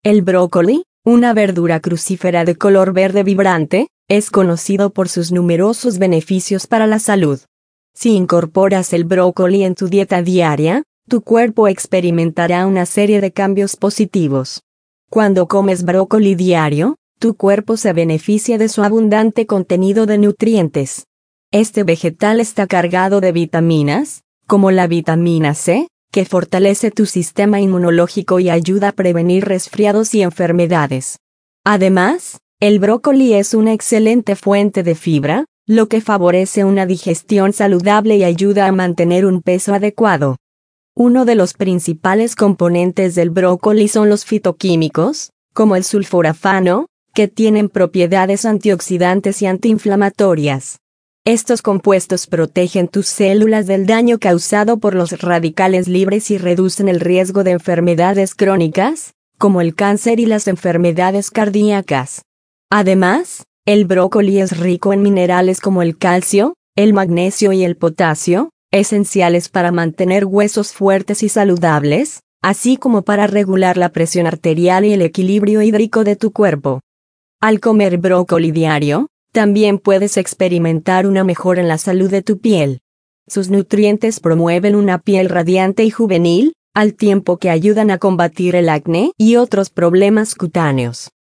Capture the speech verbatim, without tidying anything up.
El brócoli, una verdura crucífera de color verde vibrante, es conocido por sus numerosos beneficios para la salud. Si incorporas el brócoli en tu dieta diaria, tu cuerpo experimentará una serie de cambios positivos. Cuando comes brócoli diario, tu cuerpo se beneficia de su abundante contenido de nutrientes. Este vegetal está cargado de vitaminas, como la vitamina C, que fortalece tu sistema inmunológico y ayuda a prevenir resfriados y enfermedades. Además, el brócoli es una excelente fuente de fibra, lo que favorece una digestión saludable y ayuda a mantener un peso adecuado. Uno de los principales componentes del brócoli son los fitoquímicos, como el sulforafano, que tienen propiedades antioxidantes y antiinflamatorias. Estos compuestos protegen tus células del daño causado por los radicales libres y reducen el riesgo de enfermedades crónicas, como el cáncer y las enfermedades cardíacas. Además, el brócoli es rico en minerales como el calcio, el magnesio y el potasio, esenciales para mantener huesos fuertes y saludables, así como para regular la presión arterial y el equilibrio hídrico de tu cuerpo. Al comer brócoli diario, también puedes experimentar una mejora en la salud de tu piel. Sus nutrientes promueven una piel radiante y juvenil, al tiempo que ayudan a combatir el acné y otros problemas cutáneos.